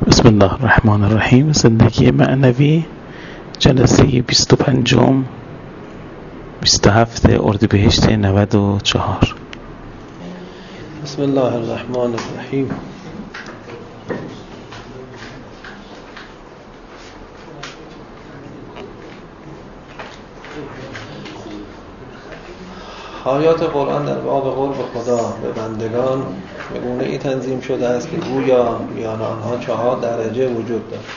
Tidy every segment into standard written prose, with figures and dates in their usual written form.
بسم الله الرحمن الرحیم. زندگی معنوی، جلسه 25 27 اردیبهشت 94. بسم الله الرحمن الرحیم. آیات قرآن در باب قرب خدا به بندگان به گونه‌ای تنظیم شده است که گویا میان آنها 4 درجه وجود دارد.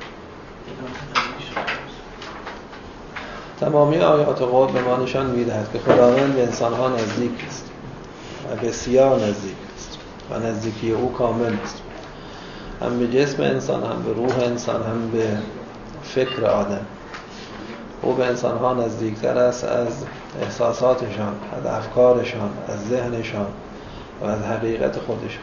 تمامی آیات قرب به ما نشان می‌دهد که خداوند به انسان‌ها نزدیک است و بسیار نزدیک است و نزدیکی او کامل است، هم به جسم انسان، هم به روح انسان، هم به فکر آدم. او به انسان‌ها نزدیکتر است از احساساتشان، از افکارشان، از ذهنشان و از حقیقت خودشان.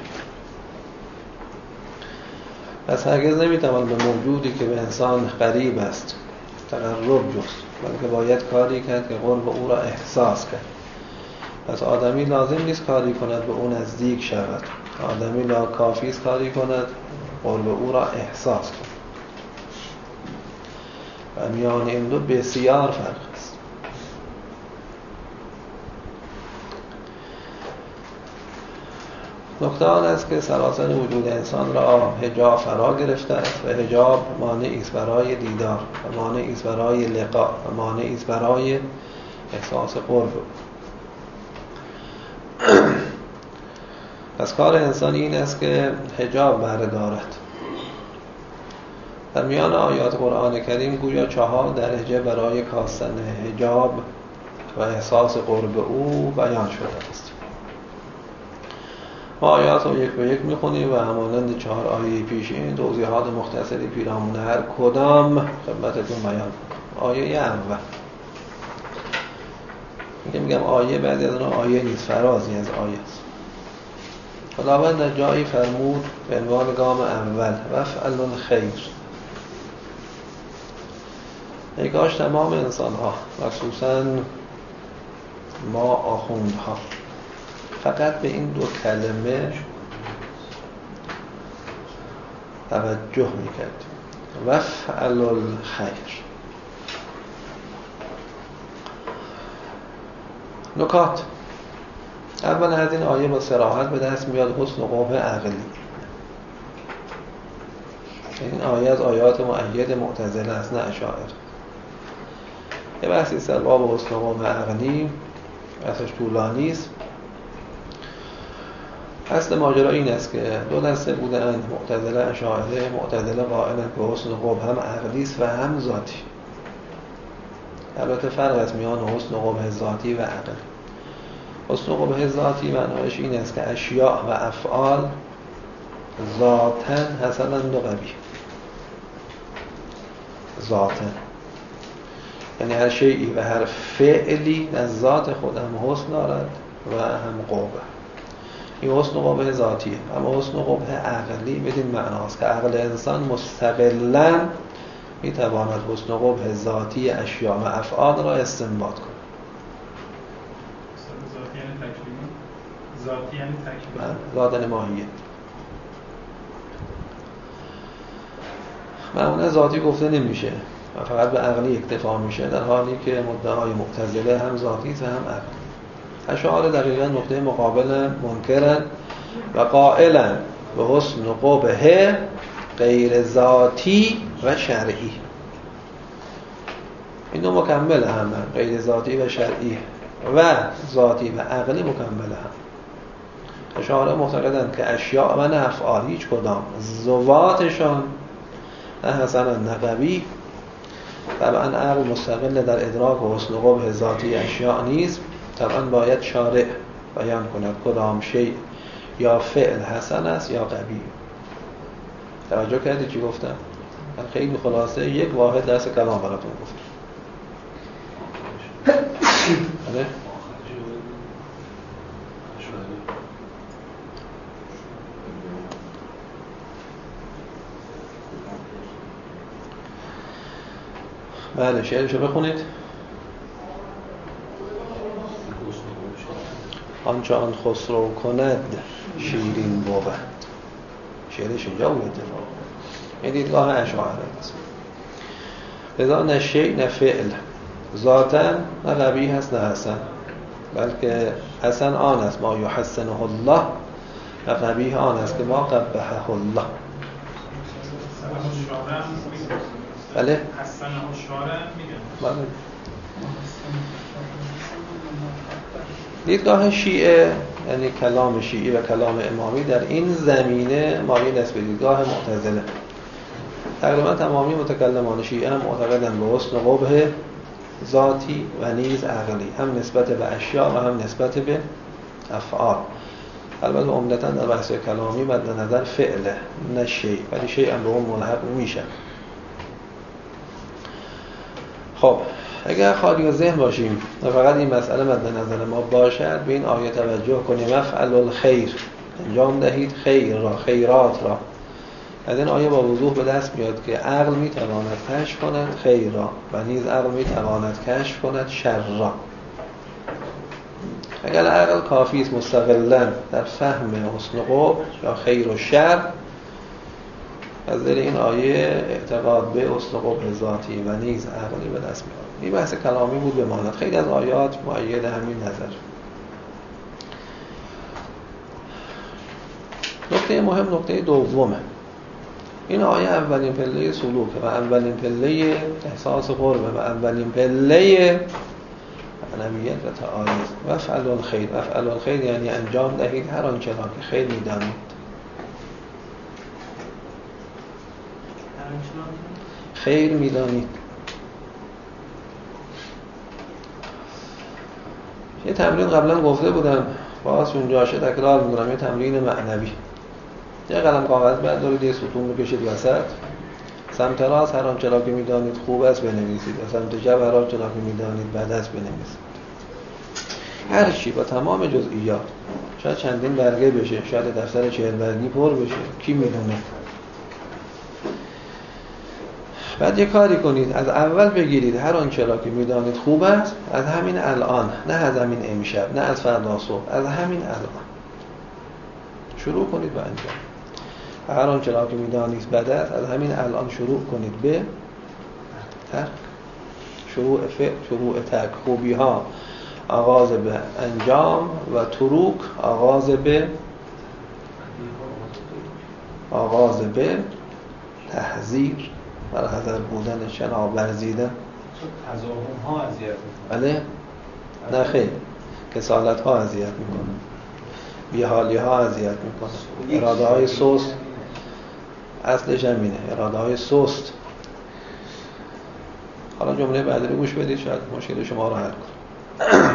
پس هرگز نمی‌توان به موجودی که به انسان قریب است تقرب جست، بلکه باید کاری کرد که قرب او را احساس کرد. پس آدمی لازم نیست کاری کند به او نزدیک شود، آدمی کافی است کاری کند قرب او را احساس کند. و میان این دو بسیار فرق است. نکته آن است که سراسر وجود انسان را حجاب فرا گرفته است و حجاب مانعی است برای دیدار و مانعی است برای لقاء و مانعی است برای احساس قرب. پس کار انسان این است که حجاب بردارد. در میان آیات قرآن کریم گویا 4 درجه برای کاستن حجاب و احساس قرب او بیان شده است. ما آیات رو یک به یک میخونیم و همانند 4 آیه پیشین توضیحات مختصری پیرامون هر کدام خدمتتون بیان میکنم. آیه اول میگم آیه، بعضی از اون آیه نیست، فرازی از آیه است. خداوند در جایی فرمود به عنوان گام اول وفعل الخیر. ای کاش تمام انسان ها، خصوصا ما آخوندها، فقط به این 2 کلمه توجه میکرد. وفعل الخیر. نکات. اول از این آیه با صراحت به دست میاد حسن و قبح عقلی. این آیه از آیات مؤید معتزله است، نه اشاعره. یه بحثی است در باب حسن و قبح عقلی، بحثش طولانی است. اصل ماجرا این است که 2 دسته بودند، معتزله اشاعره. معتزله قائلند که حسن و قبح هم عقلی است و هم ذاتی. البته فرق است میان حسن و قبح ذاتی و عقلی. حسن و قبح ذاتی معناش این است که اشیاء و افعال ذاتاً حسناً و قبیح. ذاتاً یعنی هر شیئی و هر فعلی از ذات خود هم حسن دارد و هم قبح. این حسن و قبح ذاتیه. اما حسن و قبح عقلی بدین معناست که عقل انسان مستقلاً میتواند حسن و قبح ذاتی اشیاء و افعال را استنباط کند. ذاتی یعنی تکلیمی؟ ذاتی یعنی تکلیمی؟ ذات ماهیه. معمولا ذاتی گفته نمیشه و فقط به عقلی اکتفا میشه، در حالی که مدعای معتزله هم ذاتی و هم عقلی. اشاعره دقیقاً نقطه مقابل منکرن و قائلن به حسن و قبح غیر ذاتی و شرعی. این 2 مکمل هم، غیر ذاتی و شرعی و ذاتی و عقلی مکمل هم. اشاعره معتقدند که اشیاء و نه افعال هیچ کدام ذواتشان نه حسنا نه قبیح. طبعا عقل مستقل در ادراک و حسن و قبح ذاتی اشیاء نیست. طبعا باید شارع بیان کند کدام شیء یا فعل حسن است یا قبیح. توجه کردید چی گفتم؟ من خیلی خلاصه 1 واحد درس کلام براتون گفتم. بله؟ بله، شعرشو بخونید. آنچه آن خسرو کند شیرین بود. شعرش اینجا بود اتفاق. این دیدگاه اشاعره است. لذا نه شیء نه فعل ذاتاً نه قبیح هست نه حسن، بلکه حسن آن است ما یحسنه الله و قبیح آن است که ما قبحه الله. بله حسن الشارع میگن. بله. دیدگاه شیعه یعنی کلام شیعی و کلام امامی در این زمینه مایل است به دیدگاه معتزله. تقریبا تمامی متکلمان شیعه هم معتقدند به حسن قبح ذاتی و نیز عقلی، هم نسبت به اشیاء و هم نسبت به افعال. البته عمدتاً در بحث کلامی مد نظر فعله نه شیء، ولی شیء هم به اون ملحق میشه. خب اگر خالی از ذهن باشیم و فقط این مسئله مد نظر ما باشد، به این آیه توجه کنیم افعلوا الخیر، انجام دهید خیر را، خیرات را. از این آیه با وضوح به دست میاد که عقل میتواند کشف کند خیر را و نیز عقل میتواند کشف کند شر را. اگر عقل کافی است مستقلاً در فهم حسن قبح یا خیر و شر، از دل این آیه اعتقاد به حسن قبح ذاتی و نیز عقلی به دست میاد. این بحث کلامی بود بماند. خیلی از آیات مؤید همین نظر. نکته مهم نکته دومه. این آیه اولین پله سلوکه و اولین پله احساس قربه و اولین پله معنویت و تعاریض. وافعلوا الخیر، وافعلوا الخیر یعنی انجام دهید هر آنچه را که خیر می‌دانید. خیر می‌دانید. یه تمرین قبلا گفته بودم، باز اونجاشه تکرار می‌کنم، یه تمرین معنوی. یه قلم کاغذ بردارید، یه ستون بکشید وسط. سمت راست هر آنچه را که می‌دانید خوب است بنویسید و سمت چپ هر آنچه را که می‌دانید بد است بنویسید. هر چی با تمام جزئیات. شاید چندین برگه بشه، شاید دفتر 40 برگی پر بشه، کی میدونه. بعد یه کاری کنید، از اول بگیرید هر آنچه را که می‌دانید خوب است، از همین الان، نه از همین امشب، نه از فردا صبح، از همین الان شروع کنید به انجام. هر آنچه را که می‌دانید بد است، از همین الان شروع کنید به ترک. شروع فعل، شروع ترک. خوبی‌ها آغاز به انجام و تروک آغاز به تحذیر، برای حذر بودن، شناب ورزیدن. تضاهم ها اذیت میکنه. بله؟ نه خیر، کسالت ها اذیت میکنه، بیحالی ها اذیت میکنه، اراده های سست. اصلش همینه، اراده های سست. حالا جمله بعدی رو گوش بدید، شاید مشکل شما رو حل کنه.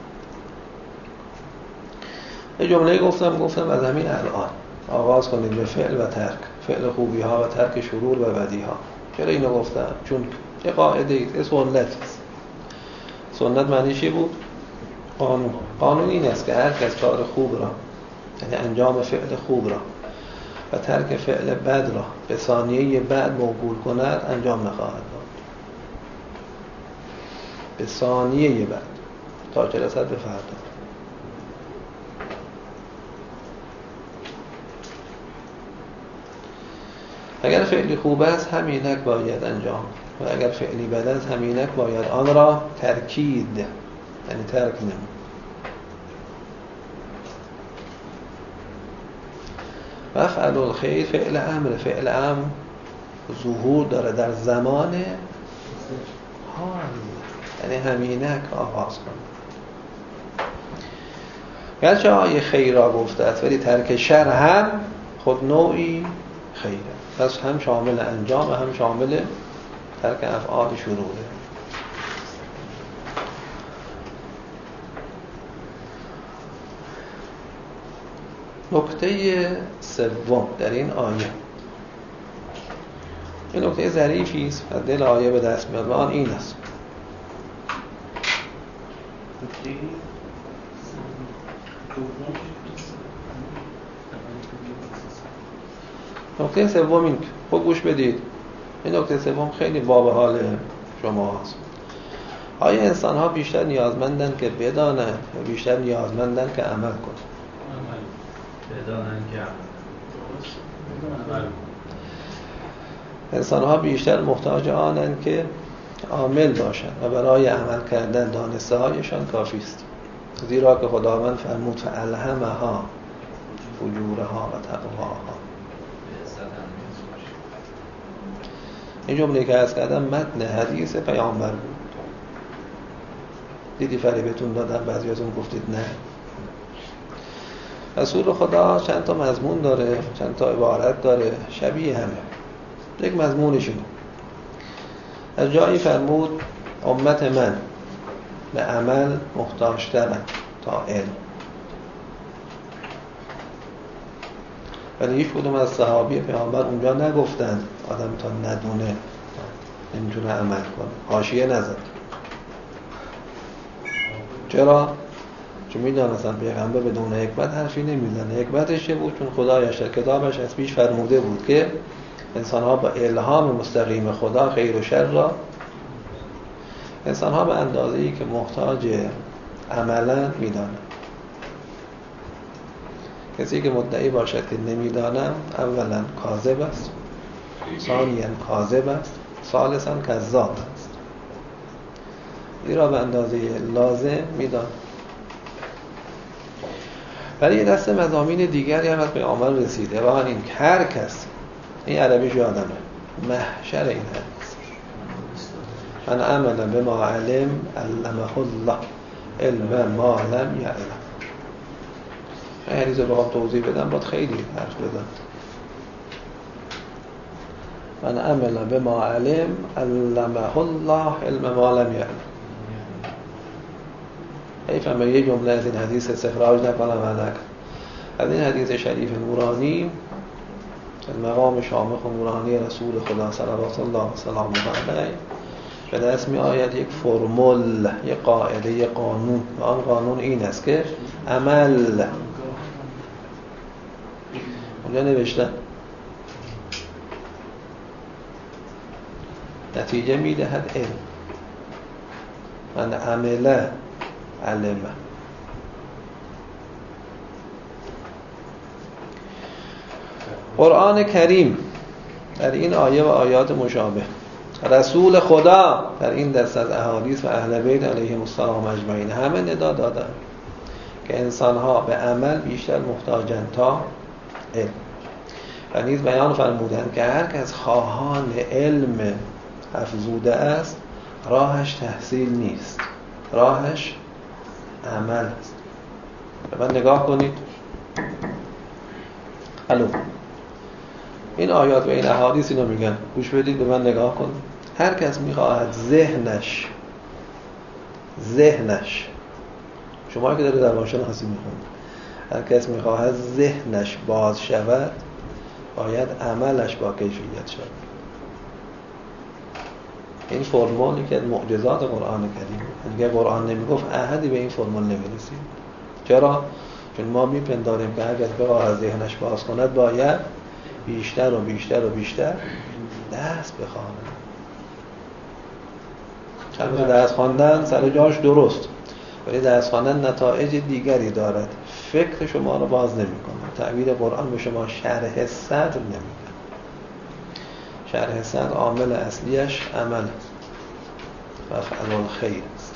یه جمله گفتم از همین الان آغاز کنید به فعل و ترک، فعل خوبی ها و ترک شرور و بدی ها. چرا اینو گفتم؟ چون یه قاعده ایست، یه سنت. سنت معنی چی بود؟ قانون این است که هر کس کار خوب را، یعنی انجام فعل خوب را و ترک فعل بد را به ثانیه بعد موکول کند، انجام نخواهد داد. به ثانیه بعد تا چه رسد به فردا. اگر فعلی خوب است همینک باید انجام و اگر فعلی بد است همینک باید آن را ترکید، یعنی ترک نمود. وافعلوا الخیر فعل امر، فعل امر ظهور داره در زمان حال، یعنی همینک آغاز کنید. گرچه آیه خیر را گفته است ولی ترک شر هم خود نوعی خیره، پس هم شامل انجام و هم شامل ترک افعال شروره. نکته سوم در این آیه، این نکته ظریفی است و دل آیه به دست میاد و آن این است: نکته سوم این، خوب گوش بدید، این نکته سوم خیلی باب حال شما هست. آیا انسان ها بیشتر نیازمندن که بدانند و بیشتر نیازمندن که عمل کنند؟ بدانند که عمل. انسان‌ها بیشتر محتاج آنند که عامل باشند و برای عمل کردن دانسته هایشان کافی است، زیرا که خداوند فرمود فالهمها فجورها و تقواها. این جمله که عرض کردم متن حدیث پیامبر بود. دیدی فریبتون دادم، بعضیاتون گفتید نه. رسول خدا چند تا مضمون داره، چند تا عبارت داره، شبیه همه. یک مضمونش اینه، از جایی فرمود امت من به عمل محتاج‌ترند تا علم. ولی هیچ کدوم از صحابی پیامبر اونجا نگفتن آدم تا ندونه نمیتونه عمل کنه، حاشیه نزد. چرا؟ چون میدانستن پیغمبر بدون حکمت حرفی نمیزنه. حکمتش چه بود؟ چون خدایش در کتابش از پیش فرموده بود که انسان‌ها با الهام مستقیم خدا خیر و شر را، انسان‌ها به اندازه‌ای که محتاج عملاً میدانند. کسی که مدعی باشد که نمیدانم، اولا کاذب است، ثانیاً کاذب است، ثالثاً کذاب است. زیرا به اندازه لازم میدانم. ولی یه دسته مضامین دیگری هم از پیامبر رسیده و این هر کس، این عربیش یادمه، محشر این حدیث، من عمل بما علم علمه الله علم ما لم یعلم. این حدیث رو بخوام توضیح بدم باید خیلی حرف بدم. من عمل بما علم علمه الله علم ما لم یعلم. حیفم یه جمله از این حدیث استخراج نکنم و نکنم. از این حدیث شریف نورانی، مقام شامخ و نورانی رسول خدا صلوات الله و سلامه علیه، به دست می آید یک فرمول، یک قاعده، یک قانون. و آن قانون این است که عمل، اونجا نوشتن، نتیجه می دهد علم. من عمل علم. قرآن کریم در این آیه و آیات مشابه، رسول خدا در این دست از احادیث و اهل بیت علیهم السلام اجمعین همه ندا دادن که انسان‌ها به عمل بیشتر محتاجند تا علم. و نیز بیان فرمودند که هر کس خواهان علم افزوده است، راهش تحصیل نیست، راهش عمل است. به من نگاه کنید. الو، این آیات و این احادیث اینو میگن، گوش بدید، به من نگاه کنید. هر کس میخواهد ذهنش شما که داره در روانشناسی میخونید، هر کس میخواهد ذهنش باز شود، باید عملش با کیفیت شود. این فرمولی که معجزات قرآن کریم، اگر قرآن نمیگفت احدی به این فرمول نمیرسید. چرا؟ چون ما میپنداریم که هر کس بخواهد ذهنش باز کند، باید بیشتر و بیشتر و بیشتر درس بخواند. چند درس خواندن سر جاش درست، ولی درس خواندن نتایج دیگری دارد. فکر شما رو باز نمی‌کنه. تعبیر قرآن به شما شرح صدر نمی‌کنه. شرح صدر عامل اصلیش عمل است و فعل الخیر است.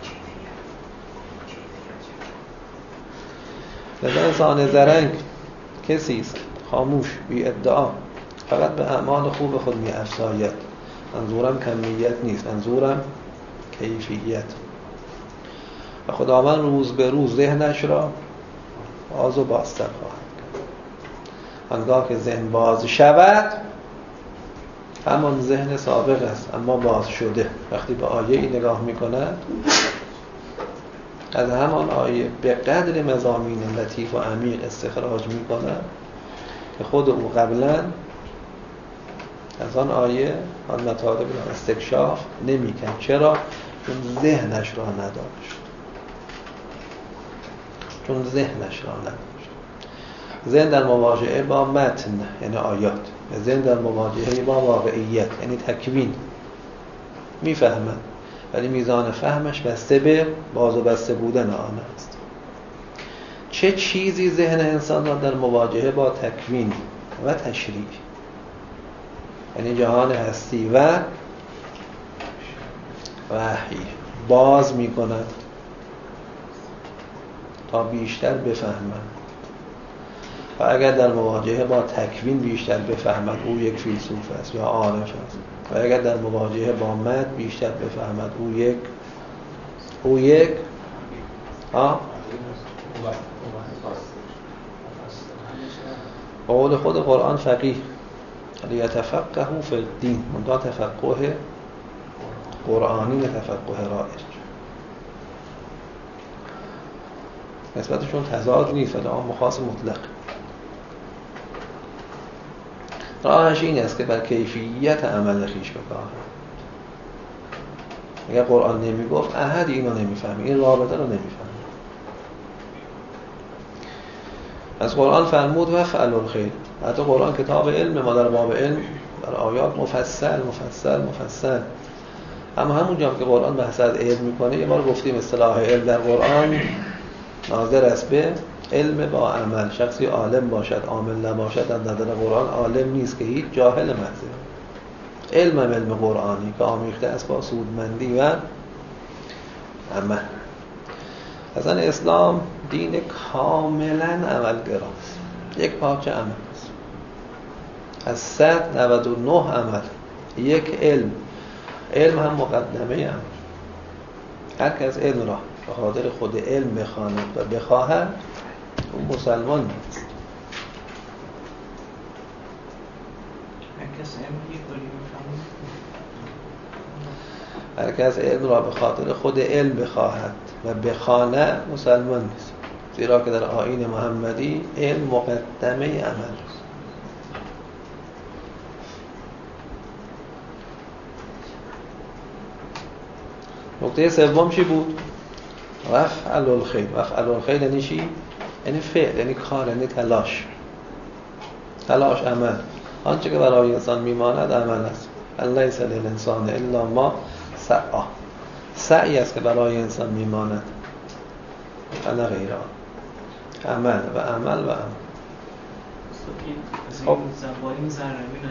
لذا انسان زرنگ کسی است خاموش، بی ادعا، فقط به اعمال خوب خود می افزاید. منظورم کمیت نیست، منظورم کیفیت. و خداوند روز به روز ذهنش را باز و بازتر خواهد کرد. آنگاه که ذهن باز شود، همان ذهن سابق است اما باز شده. وقتی به آیه ای نگاه می کند، از همان آیه به قدر مضامین لطیف و عمیق استخراج می کند که خود او قبلا از آن آیه آن مطالب را استکشاف نمی کند. چرا؟ چون ذهنش را نداشت. ذهن در مواجهه با متن یعنی آیات، ذهن در مواجهه با واقعیت یعنی تکوین میفهمد، ولی میزان فهمش بسته به باز و بسته بودن آن است. چه چیزی ذهن انسان را در مواجهه با تکوین و تشریح یعنی جهان هستی و وحی باز می‌کند تا بیشتر بفهمند. و اگر در مواجهه با تکوین بیشتر بفهمد او یک فیلسوف است یا عارف است، و اگر در مواجهه با متن بیشتر بفهمد او یک قول خود قرآن فقیه لیتفقهوا فی الدین، منتها تفقه قرآنی نه تفقه رایج. نسبتشون تضاد نیست ولی عام و خاص مطلق. راهش این است که بر کیفیت عمل خویش بکاهد. اگر قرآن نمیگفت احدی اینو نمیفهمی، این رابطه رو نمیفهمی. از قرآن فرمود و فعل الخیر. حتی قرآن کتاب علم، ما در باب علم در آیات مفصل. اما همونجا که قرآن بحث از علم میکنه، یه بار گفتیم اصطلاح علم در قرآن ناظر است به علم با عمل. شخصی عالم باشد عامل نباشد در نظر قرآن عالم نیست که هیچ جاهل محض. علم قرآنی که آمیخته است با سودمندی و عمل. اصلا اسلام دین کاملا عملگراست، یک پارچه عمل است. از 199 عمل یک علم هم مقدمه عمل. هر کس علم را به خاطر خود علم بخواند و بخواهد اون مسلمان نیست. هر کس علم را به خاطر خود علم بخواهد و بخواند مسلمان نیست، زیرا که در آیین محمدی علم مقدمه عمل است. نکته سوم چی بود؟ وفعل الخیر. وفعل الخیر یعنی چی؟ یعنی فعل، یعنی کار، یعنی تلاش عمل. آنچه که برای انسان میماند عمل است. لیس للانسان الا ما سعی. سعی است که برای انسان میماند، نه غیر آن. عمل و عمل و عمل. خب با این ذره‌بین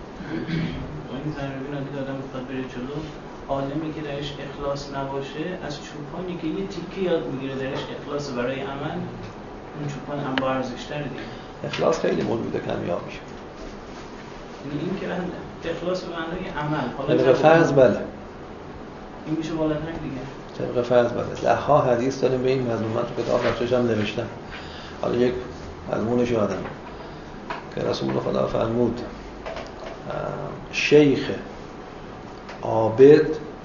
اگه آدم بخواد بره جلو، عالمی که درش اخلاص نباشه از چوپانی که یه تیکه یاد میگیره درش اخلاص برای عمل، اون چوپان هم با ارزش‌تره دیگه. اخلاص خیلی موجوده کمیاب میشه. یعنی این که اخلاص به معنای عمل، طبق فرض بله. این میشه بالاتر دیگه. طبق فرض بله. لحها حدیث داریم به این مضمون، من تو کتاب بچه‌ش هم نوشتم. حالا یک مضمونش یادم که رسول خدا فرمود شیخ عابد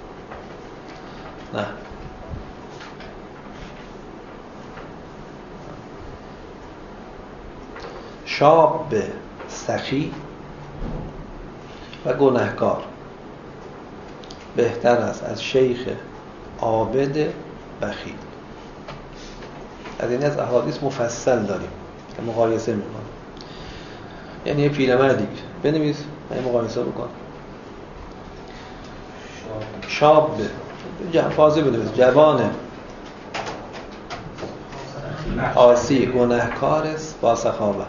نه شاب سخی و گناهکار بهتر است از شیخ عابد بخیل. از این از احادیث مفصل داریم که مقایسه میکنم. یعنی یه پیرمردی بنویس مقایسه بکن. شاب فاضل بنویس، جوان عاصی گناهکار است با سخاوت.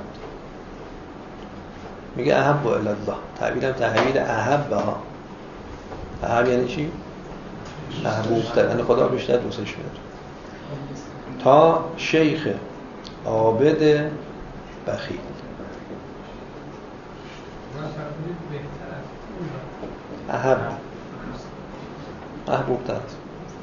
میگه احب الی الله. تعبیرم تعبیر احب ها. احب یعنی چی؟ محبوب‌تر، یعنی خدا بیشتر دوستش می‌داره. تا شیخ عابد بخیل. احب محبوب‌تر است.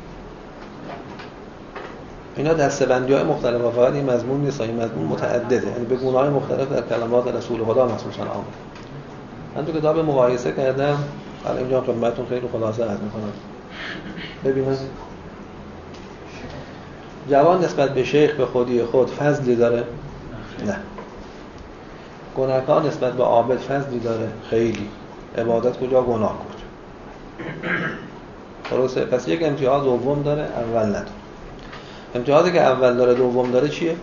اینا دسته‌بندی‌های مختلفه، فقط این مضمون نیست، این مضمون متعدده، یعنی به گونه‌های مختلف در کلمات رسول خدا مخصوصا آمده. من تو کتاب مقایسه کردم، حالا اینجا خدمتتون خیلی خلاصه عرض می‌کنم. ببینید جوان نسبت به شیخ به خودی خود فضلی داره؟ نه. گناهکار نسبت به عابد فضلی داره؟ خیلی. عبادت کجا، گناه کجا. درسته؟ پس یک امتیاز دوم داره، اول نداره. امتیازی که اول داره دوم داره چیه؟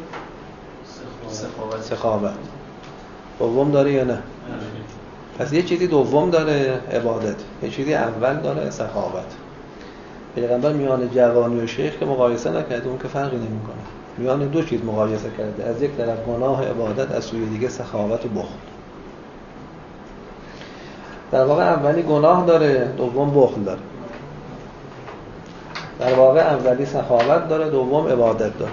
سخاوت. دوم داره یا نه؟ پس یه چیزی دوم داره عبادت، یه چیزی اول داره سخاوت. پیغمبر میان جوانی و شیخ که مقایسه نکرده، اون که فرقی نمیکنه. میان دو چیز مقایسه کرده، از یک طرف گناه عبادت، از سوی دیگه سخاوت و بخل. در واقع اولی گناه داره، دوم بخل داره. در واقع اولی سخاوت داره، دوم عبادت داره.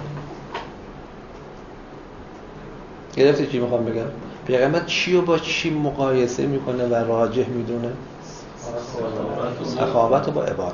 گرفتی چی میخوام بگم؟ پیغمبر چی رو با چی مقایسه میکنه و راجح میدونه؟ سخاوت رو با عبادت.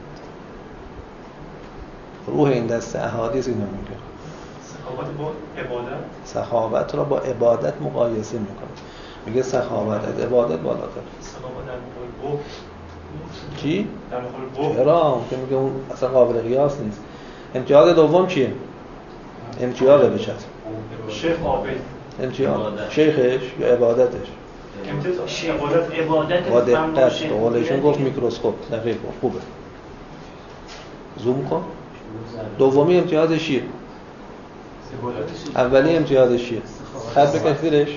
روح این دسته احادیث اینو میگه. سخاوت با عبادت؟ سخاوت رو با عبادت مقایسه میکنه. میگه سخاوت از عبادت بالاتر. سخاوت در مقابل بخل. چی؟ در مقابل بخل. چرا؟ که میگه اون اصلا قابل قیاس نیست. امتیاز دوم چیه؟ امتیاز بچه شیخ عابد. امتیاز شیخش یا عبادتش؟ عبادت با دقت به قولشون گفت میکروسکوپ دقیق خوبه زوم کن. دومی امتیازش چیه؟ اولی امتیازش چیه؟ خط بکش زیرش.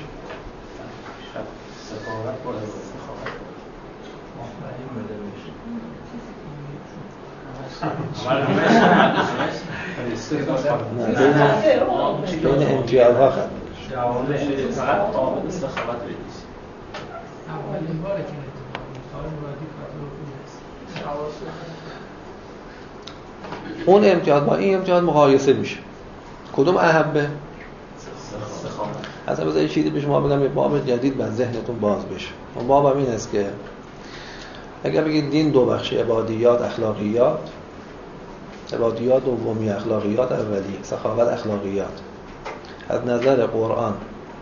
بین امتیازها خط فقط عابد سخاوت بریز. اولین باره که مثال مرادی کاتو اون امتیاز با این امتیاز مقایسه میشه. کدوم احبه؟ سخاوت. اصلا بذارید چیزی به شما بگم، یه باب جدید بر ذهنتون باز بشه. اون باب این است که اگر بگید دین دو بخش، عبادیات اخلاقیات. عبادیات دومی، اخلاقیات اولی. سخاوت اخلاقیات. از نظر قرآن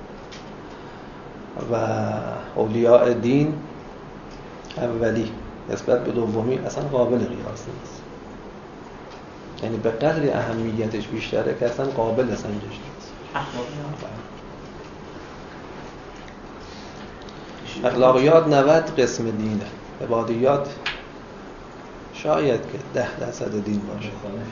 و اولیاء دین اولی نسبت به دومی اصلا قابل قیاس نیست. یعنی به قدری اهمیتش بیشتره که اصلا قابل سنجش نیست. اخلاقیات 90 قسم دینه. عبادیات شاید که 10% دین باشه.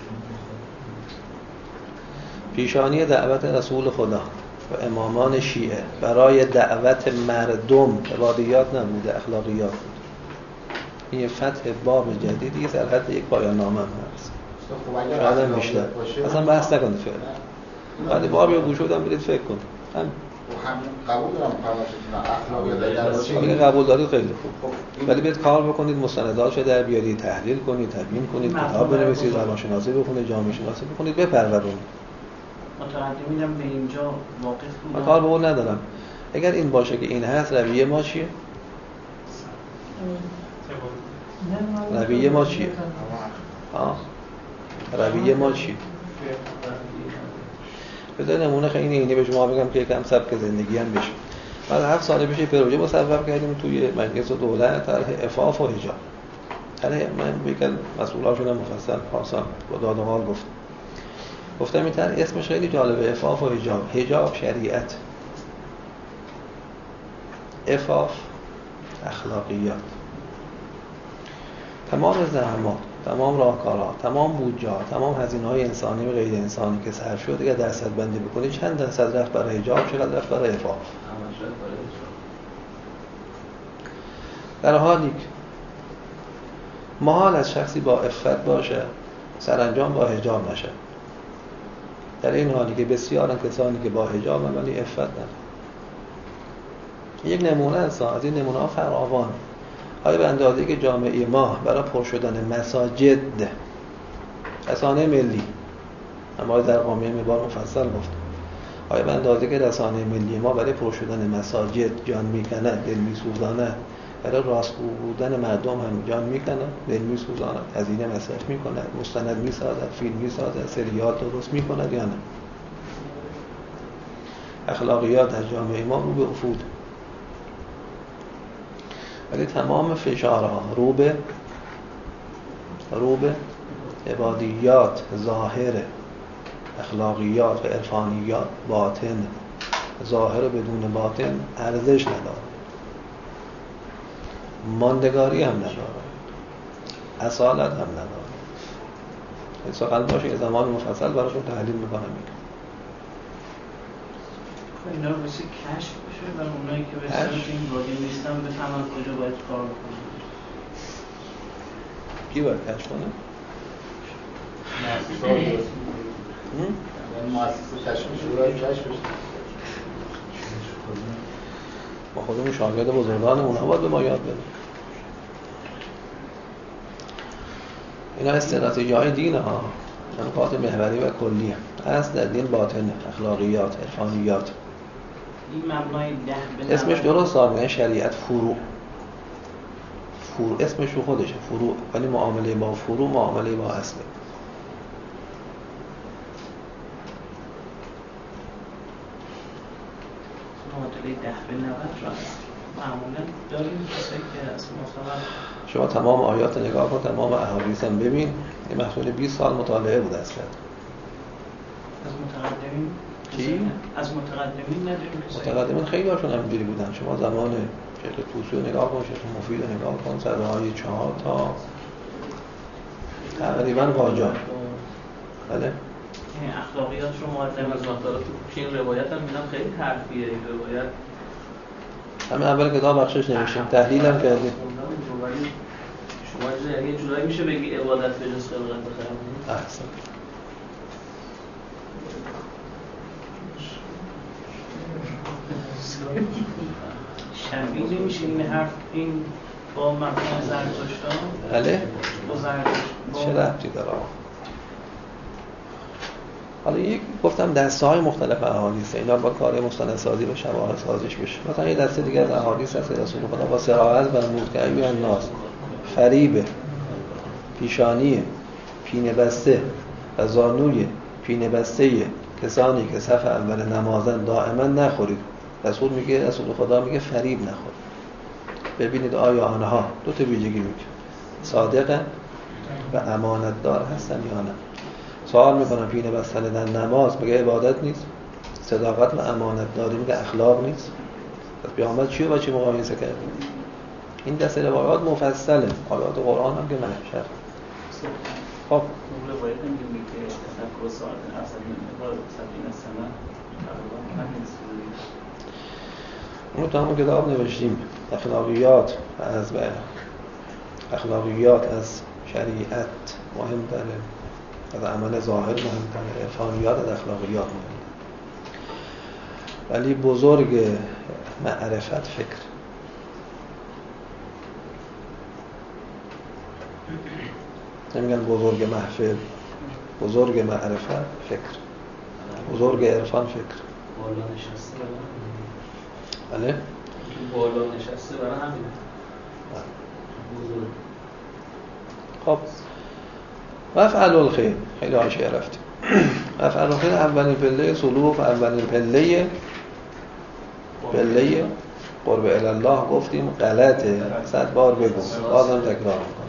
پیشانی دعوت رسول خدا و امامان شیعه برای دعوت مردم عبادیات نبوده، اخلاقیات بود. این فتح باب جدیدی در حد یک پایان نامه هم هست. شاید هم بیشتر. اصلا بحث نکنید فعلا. ولی بابی رو گوش بدم برید فکر کنید. همین قبول دارم فرمایشتون اخلاقیات قبول دارید خیلی خوب. ولی برید کار بکنید، مستنداتشو در بیارید، تحلیل کنید، تبیین کنید، کتاب بنویسید، روانشناسی بخونید، جامعه شناسی بخونید، بپرورونید. مترجمینم به اینجا واقف بودن. من کار به اون ندارم. اگر این باشه که این هست، رویه ما چیه؟ رویه ما چیه؟ رویه ما چیه؟ بذار نمونه خیلی اینی به شما بگم که یکم سبک زندگی هم بشه. بعد 7 سال پیش پروژه مصوب کردیم توی مجلس دولت طرح عفاف و حجاب. من یکم مسئولاشون مفصل پارسال با داد و حال گفتم این طرح اسمش خیلی جالبه، عفاف و حجاب. حجاب شریعت، عفاف اخلاقیات. تمام زحمات، تمام راهکارها، تمام بودجه‌ها، تمام هزینه‌های انسانی و غیر انسانی که صرف شد اگر درصد بندی بکنید چند درصد رفت برای حجاب، چقدر رفت برای عفاف. در حالی که محال از شخصی با عفت باشه سرانجام با حجاب نشه. در این حالی که بسیار کسانی که با حجاب هم ولی عفت ندارن. یک نمونه است از این نمونه‌ها فراوان. آیا به اندازه‌ای که جامعه ما برای پر شدن مساجد رسانه ملی، اما در قومیه میبار مفصل گفت، آیا به اندازه‌ای که رسانه ملی ما برای پر شدن مساجد جان میکنه، دل میسوزانه، برای راستگو بودن مردم هم جان میکنه، دل میسوزانه، هزینه مصرف میکنه، مستند میسازه، فیلم میسازه، سریال درست میکنه یا نه؟ اخلاقیات از جامعه ما رو به افول، ولی تمام فشارها رو به عبادیات ظاهر، اخلاقیات و عرفانیات باطن. ظاهر بدون باطن ارزش نداره، ماندگاری هم نداره، اصالت هم نداره. این سخن باشه یه زمان مفصل براشون تحلیل میکنم. اینا رو بسی کشف بشه و اونایی که به سمت این وادی نیستن بفهمن کجا باید کار بکنن. کی باید کشف کنه؟ مؤسسه کشف شورای کشف بشه. خودمون شاگرد بزرگان اونها باید به ما یاد بدن. اینا استراتژی‌های دین ها، نکات محوری و کلی هست در دین. باطن، اخلاقیات، عرفانیات. این مبنای 10 به اسمش درست میگن شریعت فروع. اسمش رو خودشه فروع، ولی معامله با فروع معامله با اصله. معادله 10 به 90 را معمولا داریم کسایی که از مصطلح شما تمام آیات نگاه کن، تمام احادیث هم ببین. این محصول 20 سال مطالعه بود اصلا. از متقدمین چی؟ از متقدمین نداریم کسایی. متقدمین خیلی هاشون همینجوری بودن. شما زمان شیخ طوسی رو نگاه کن، شیخ مفید رو نگاه کن، صدهای 4 تا تقریبا قاجار. بله این اخلاقیات رو مقدم از مطالعات تو این روایت هم میدم خیلی حرفیه. این روایت همین اول کتاب بخشش نوشتیم، تحلیل هم کردیم. شما یه جورایی میشه بگی عبادت به جز خلقت بخرم. احسن. شبیه نمیشه این حرف این با مفهوم زرتشت ها؟ بله؟ با زرتشت چه ربطی داره؟ حالا یک گفتم دسته های مختلف احادیث، اینا با کار مستندسازی و شواهد سازیش بشه. مثلا یه دسته دیگه از احادیث هست رسول خدا با صراحت فرمود که ایها الناس، فریب، پیشانی پینه بسته و زانوی پینه بسته کسانی که صف اول نمازن دائما نخورید. رسول خدا میگه فریب نخورید. ببینید آیا آنها دو تا ویژگی میگه، صادق و امانتدار هستن یا نه. سوال میکنم پینه بستن در نماز میگه عبادت نیست؟ صداقت و امانتداری میگه اخلاق نیست؟ پس پیامبر چی با چی مقایسه کرد؟ این دسته روایات مفصله، آیات قرآن هم که محشر. خب اون روایت هم میگه که تفکر ساعت اصل مقدار 70 سنه تقریبا همین سوری. اون تو همون کتاب نوشتیم اخلاقیات از شریعت مهم‌تره، از عمل ظاهر مهم‌تره، عرفانیات از اخلاقیات مهم‌تره. ولی بزرگ معرفت فکر. نمیگن بزرگ محفل، بزرگ معرفت فکر، بزرگ عرفان فکر. بالا نشسته بله؟ بالا نشسته برای همینه. بزرگ. خب وفعل الخیر، خیلی حاشیه رفتیم. وفعل الخیر اولین پله سلوک، اولین پله قرب الله گفتیم غلطه، 100 بار بگو بازم تکرار میکنم.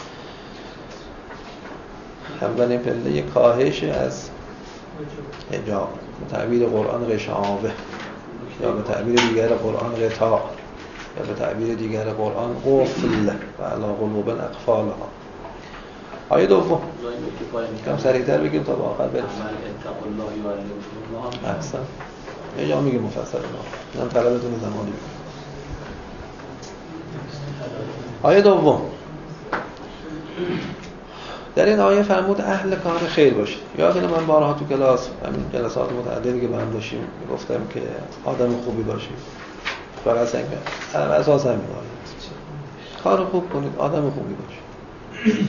اولین پله کاهش از حجاب، به تعبیر قرآن غشاوه، یا به تعبیر دیگر قرآن غطاء، یا به تعبیر دیگر قرآن قفل و علی قلوب اقفالها. آیه دوم کم سریعتر بگیم تا به آخر برسیم. احسن. یه جا میگه مفصل اینا، من طلبتون زمانی بگیم. آیه دوم در این آیه فرمود اهل کار خیر باشید. یادونه من بارها تو کلاس، همین جلسات متعددی که با هم داشتیم گفتم که آدم خوبی باشید. فقط اینکه اساس همین آیه کار خوب کنید، آدم خوبی باشید.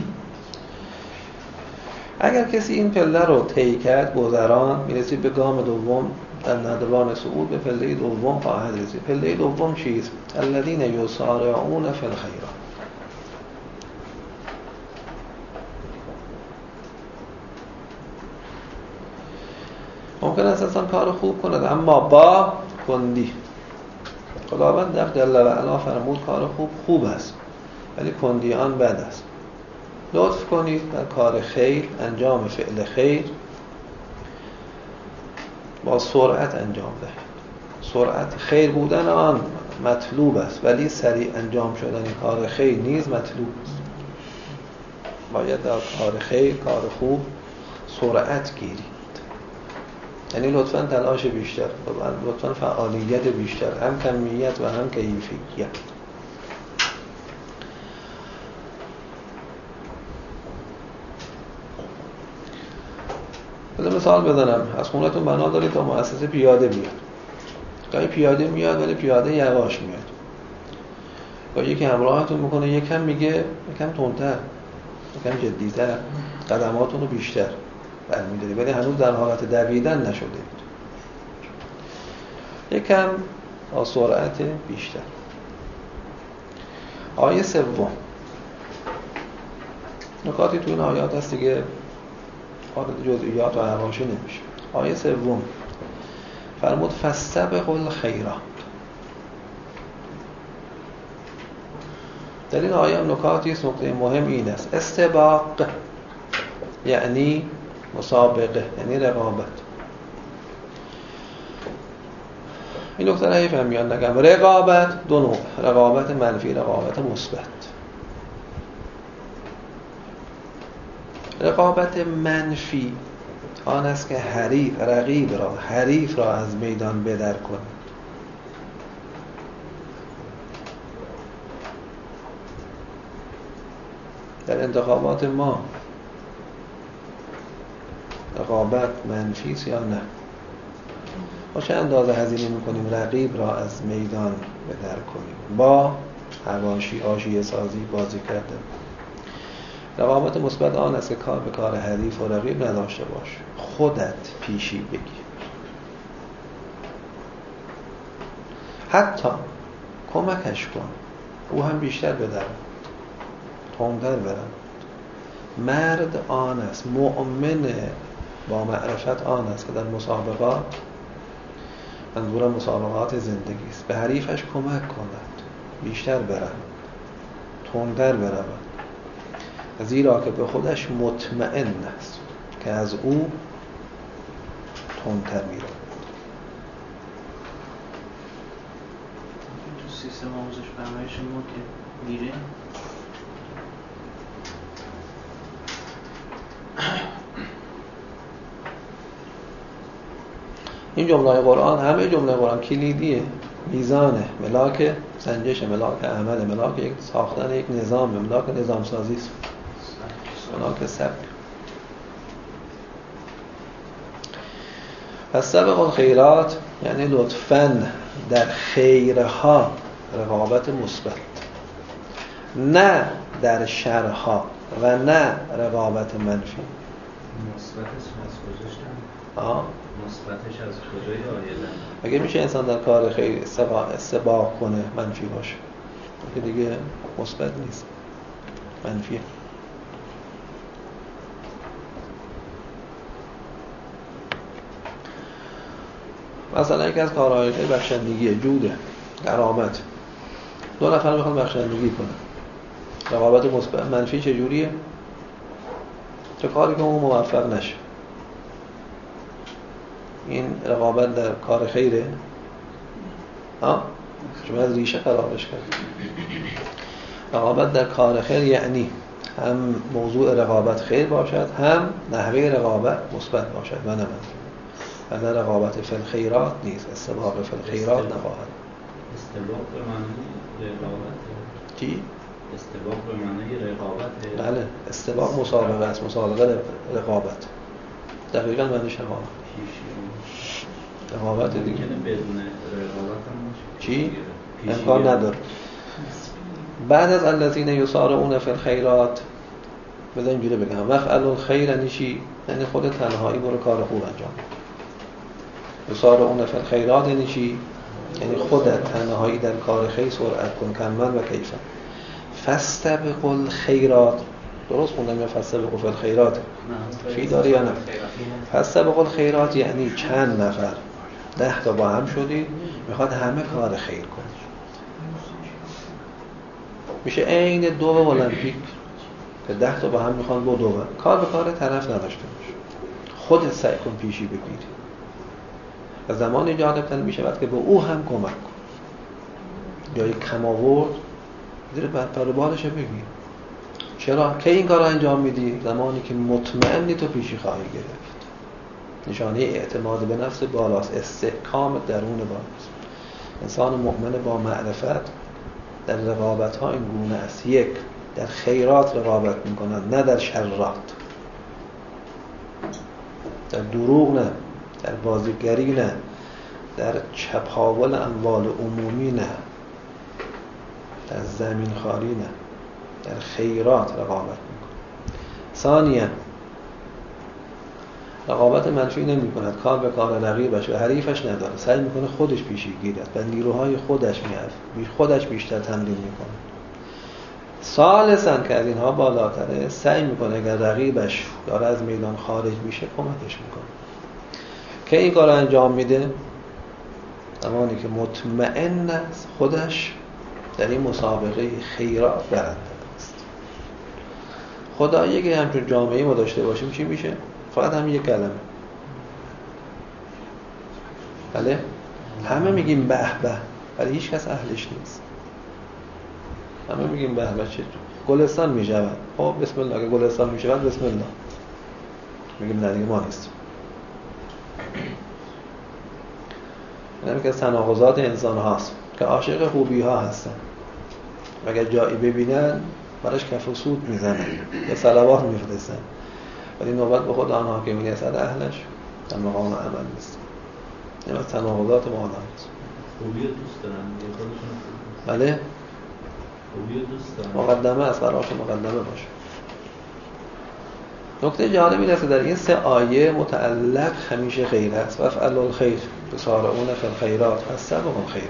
اگر کسی این پله رو طی کرد، گذران، میرسید به گام دوم، در نردبان صعود به پله دوم خواهد رسید. پله دوم چیست؟ الذین یسارعون فی الخیرات. ممکن است انسان کار خوب کند اما با کندی. خداوند در جل و علا فرمود کار خوب است ولی کندی آن بد است. لطف کنید در کار خیر، انجام فعل خیر با سرعت انجام دهید. سرعت خیر بودن آن مطلوب است ولی سریع انجام شدن کار خیر نیز مطلوب است. باید در کار خیر، کار خوب سرعت گیرید. یعنی لطفاً تلاش بیشتر، لطفاً فعالیت بیشتر، هم کمیت و هم کیفیت. بذار مثال بزنم. از خونتون بنا دارید تا مؤسسه پیاده بیاد. گاهی پیاده میاد ولی پیاده یواش میاد، گاهی یکی همراهتون میکنه یکم میگه یکم تندتر، یکم جدیتر، قدماتون رو بیشتر برمی‌داری، ولی هنوز در حالت دویدن نشده، یکم با سرعت بیشتر. آیه سوم، نکاتی تو این آیات هست دیگه وارد جزئیات و حواشی نمیشه. آیه سوم فرمود فاستبقوا الخیرات. در این آیه نکاتی است، نکته مهم این است استباق یعنی مسابقه، یعنی رقابت. این نکته را فهمیان نگم. رقابت دو نوع، رقابت منفی، رقابت مثبت. رقابت منفی آن است که حریف را از میدان بدر کند. در انتخابات ما رقابت منفی است یا نه؟ ما چه اندازه هزینه میکنیم رقیب را از میدان بدر کنیم با حواشی، حاشیه سازی، بازی کردن. رقابت مثبت آن است که کار به کار حریف و رقیب نداشته باش، خودت پیشی بگیر، حتی کمکش کن، او هم بیشتر بدرد، تندتر برم. مرد آن است، مؤمن با معرفت آن است که در مسابقات، منظورم مسابقات زندگی است، به حریفش کمک کند بیشتر برم، تندتر برم، زیرا که به خودش مطمئن است که از او تندتر میرود. تو سیستم آموزش پرورش ما که میره این جمله قرآن، همه جمله قرآن کلیدیه، میزانه، ملاک سنجش، ملاک عمل، ملاک یک ساختن یک نظام، ملاک نظام سازی است، ملاک سبک. پس سبق الخیرات یعنی لطفاً در خیرها رقابت مثبت، نه در شرها و نه رقابت منفی. مثبتش از کجاشتن؟ مثبتش از کجای آیدن؟ اگه میشه انسان در کار خیر استباق کنه منفی باشه که دیگه مثبت نیست، منفیه. مثلا یکی از کارهای خیر بخشندگیه، جوده، کرامت. دو نفر میخوان بخشندگی کنن، رقابت مثبت منفی چجوریه؟ چه کاری که اون موفق نشه، این رقابت در کار خیره؟ شما از ریشه خرابش کرد. رقابت در کار خیر یعنی هم موضوع رقابت خیر باشد، هم نحوه رقابت مثبت باشد و نه منفی. و نه رقابت فی الخیرات نیست، استباق فی الخیرات نخواهد. استباق به معنی رقابت. چی؟ استباق به معنی رقابت. بله، استباق مسابقه است، مسابقه رقابت. دقیقاً معنیش رقابت دیگه. ممکنه بدون رقابت هم باشه. چی؟ امکان نداره. بعد از الذین یسارعون فی الخیرات، بذار اینجوری بگم، مفعل الخیر یعنی چی؟ یعنی خود تنهایی برو کار خوب انجام. یسارعون فی الخیرات یعنی چی؟ یعنی خودت تنهایی در کار خیر سرعت کن، کمن و کیفن. فاستبقوا الخیرات، درست خوندم یا فاستبقوا فی الخیرات؟ فی داری یا نه؟ فاستبقوا الخیرات یعنی چند نفر 10 تا با هم شدید میخواد همه کار خیر کنه. میشه عین دو المپیک که 10 تا با هم میخوان بدون، کار به کار طرف نداشته باشه، خودت سعی کن پیشی بگیری و زمانی جالبتر میشه وقتی که به او هم کمک کن. جایی کم آورد زیر پر بالش بگیر. چرا؟ که این کار رو انجام میدی؟ زمانی که مطمئنی تو پیشی خواهی گرفت. نشانه اعتماد به نفس بالاست، استحکام درون بالاست. انسان مؤمن با معرفت در رقابت ها این گونه است. یک، در خیرات رقابت میکنند، نه در شرات، در دروغ نه، در بازیگری نه، در چپاول اموال عمومی نه، در زمین خاری نه، در خیرات رقابت میکنه. ثانیاً رقابت منفی نمی کند، کار به کار رقیبش و حریفش نداره، سعی میکنه خودش پیشی گیرد و نیروهای خودش بیشتر تمرین میکنه. ثالثاً که از اینها بالاتره، سعی میکنه اگر رقیبش داره از میدان خارج میشه کمکش میکنه. که این کار انجام میده زمانی که مطمئن است خودش در این مسابقه خیرات برنده است. خدایی که همچون جامعه ما داشته باشیم چی میشه؟ فقط هم یک کلمه. بله؟ همه میگیم به به، ولی هیچ کس اهلش نیست. همه میگیم به به چه گلستان میشود. خب بسم الله، اگه گلستان میشود بسم الله. میگیم نه دیگه ما نیستیم. اینم که تناقضات انسان هاست که عاشق خوبی ها هستن و اگر جایی ببینن براش کف و سود میزنن یا صلوات میفرستن، ولی نوبت به خود آنها که میرسد اهلش در مقام عمل نیست. این از تناقضات ما هست. خوبی دوست دارن یه خودشون. بله؟ خوبی دوست دارن. مقدمه از قراش مقدمه باشه. نکته جالبی اینه که در این 3 آیه متعلق همیشه خیر است. وافعلوا الخیر تسارعون فی الخیرات فاستبقوا الخیرات.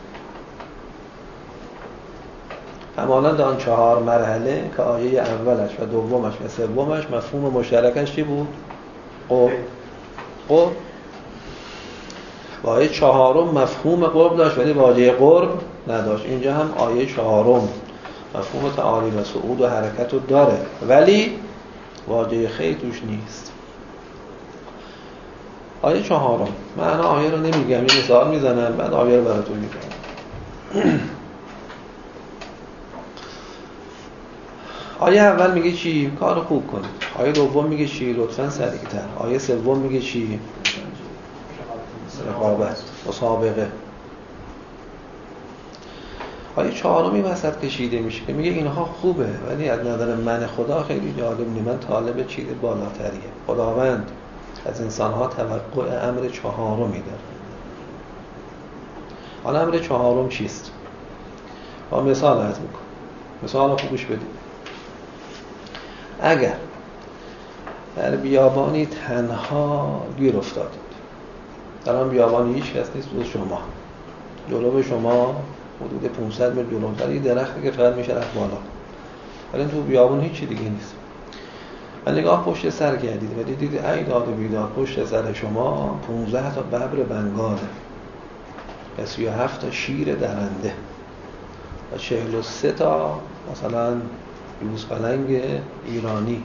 همانا در آن 4 مرحله که آیه اولش و دومش و سومش مفهوم مشترکش چی بود؟ قرب. و آیه 4 مفهوم قرب داشت ولی واژه قرب نداشت. اینجا هم آیه 4 مفهوم تعالی و صعود و حرکت رو داره ولی واژه خیر توش نیست. آیه 4 معنا آیه رو نمیگم، یه مثال میزنم بعد آیه رو براتون میگم. آیه اول میگه چی؟ کار خوب کنید. آیه دوم میگه چی؟ لطفاً سریعتر. آیه سوم میگه چی؟ رقابت، مسابقه. آیه 4 وسط کشیده میشه که میگه اینها خوبه ولی از نظر من خدا خیلی جالب نیست، من طالب چیز بالاتریه. خداوند از انسانها توقع امر 4 داره. حالا امر 4 چیست؟ با مثال عرض میکنم. مثال رو خوبش بدید. اگر در بیابانی تنها گیر افتادید، در آن بیابانی هیچ کس نیست جز شما، جلو شما حدود 500 متر جلوتر یه درختی که فقط میشه رفت بالا، ولی تو بیابان هیچی دیگه نیست. و نگاه پشت سر کردید و دیدید ای داد و بیداد پشت سر شما 15 تا ببر بنگاله و 37 تا شیر درنده و 43 تا مثلا یوز پلنگ ایرانی.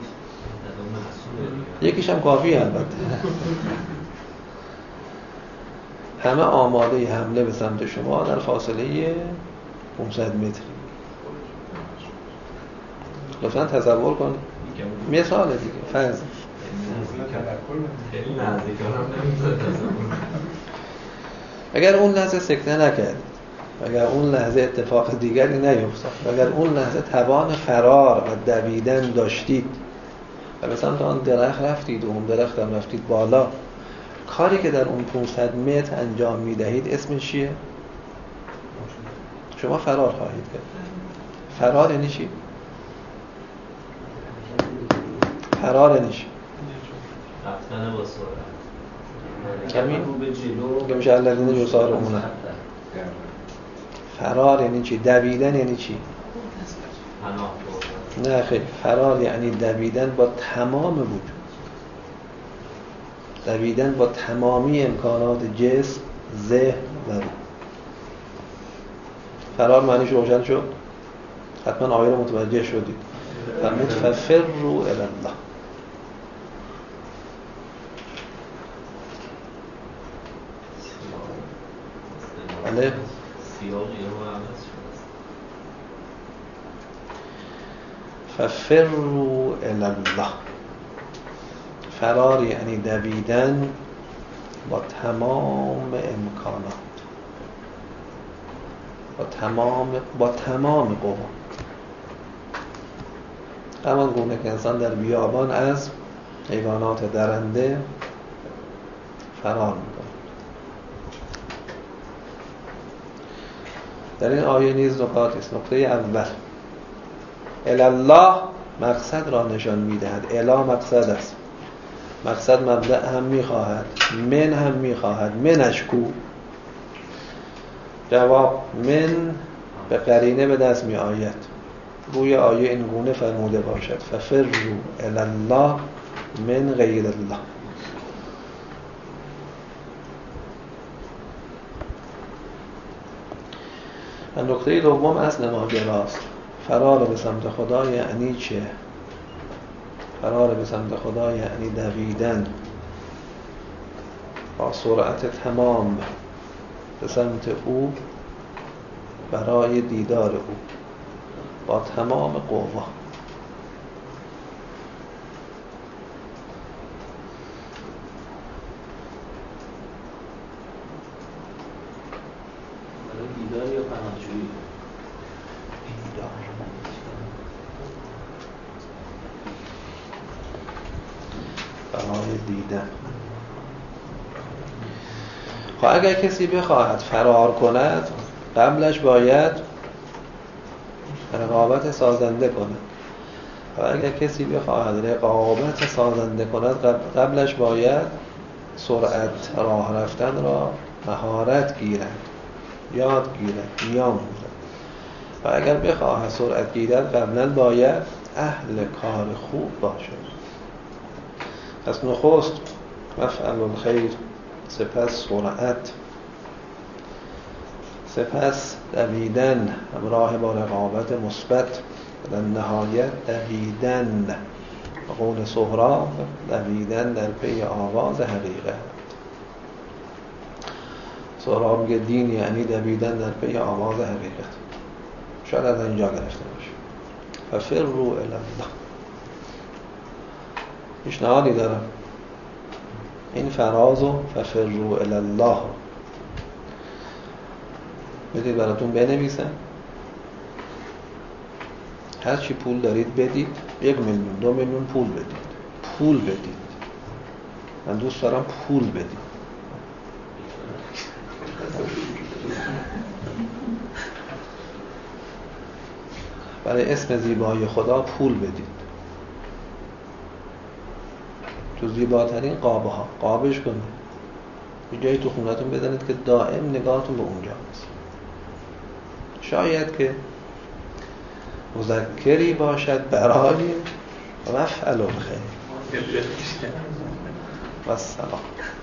یکیش هم کافی البته. همه آماده حمله به سمت شما در فاصله 500 متری. لطفاً تصور کنید. مثال دیگه فرض. اگر اون لحظه سکته نکردید، اگر اون لحظه اتفاق دیگری نیفتاد، اگر اون لحظه توان فرار و دویدن داشتید و به سمت آن درخت رفتید و اون درخت هم رفتید بالا، کاری که در اون 500 متر انجام میدهید اسمش چیه؟ شما فرار خواهید کرد. فرار یعنی چی؟ فرار یعنی چی؟ رفتن با سرعت. کمی؟ که میشه الذین یسارعون. فرار یعنی چی؟ دویدن یعنی چی؟ نه خیلی. فرار یعنی دویدن با تمام وجود، دویدن با تمامی امکانات جسم، ذهن و روح. فرار معنیش روشن شد؟ حتما آیه رو متوجه شدید. فمتفروا الی الله. بله؟ ففروا الی الله. فرار یعنی دویدن با تمام امکانات، با تمام قوا. همان گونه که انسان در بیابان از حیوانات درنده فرار میکنه. در این آیه نیز نکاتی است. نکته اول، الله مقصد را نشان می‌دهد. اله مقصد است. مقصد مبدأ هم می‌خواهد، من هم می‌خواهد. منش کو؟ جواب، من به قرینه به دست می‌آید. گویا آیه این گونه فرموده باشد ففروا الی الله من غیر الله. نکته دوم اصل ماجراست. فرار به سمت خدا یعنی چه؟ فرار به سمت خدا یعنی دویدن با سرعت تمام به سمت او برای دیدار او با تمام قوا. برای دیدار یا پناهجویی؟ دیدار. برای دیدن. خب اگر کسی بخواهد فرار کند قبلش باید رقابت سازنده کند. و اگر کسی بخواهد رقابت سازنده کند قبلش باید سرعت راه رفتن را مهارت گیرد، یاد گیرد، بیاموزد. و اگر بخواهد سرعت گیرد قبلا باید اهل کار خوب باشد. پس نخست مفعل الخیر، سپس سرعت، سپس دویدن همراه با رقابت مثبت، در نهایت دویدن به قول سهراب دویدن در پی آواز حقیقت. سهراب میگه دین یعنی دویدن در پی آواز حقیقت. شاید از اینجا گرفته باشه. ففروا الی الله. پیشنهادی دارم، این فرازو ففروا الی الله بدید براتون بنویسم. هر چی پول دارید بدید، 1 میلیون 2 میلیون پول بدید. پول بدید. من دوست دارم پول بدید. برای اسم زیبای خدا پول بدید. تو زیباترین قابه ها قابش کنید. یه جایی تو خونتون بدانید که دائم نگاهتون به اونجا هست. شاید که مذکری باشد برای مفعل الخیر. و السلام.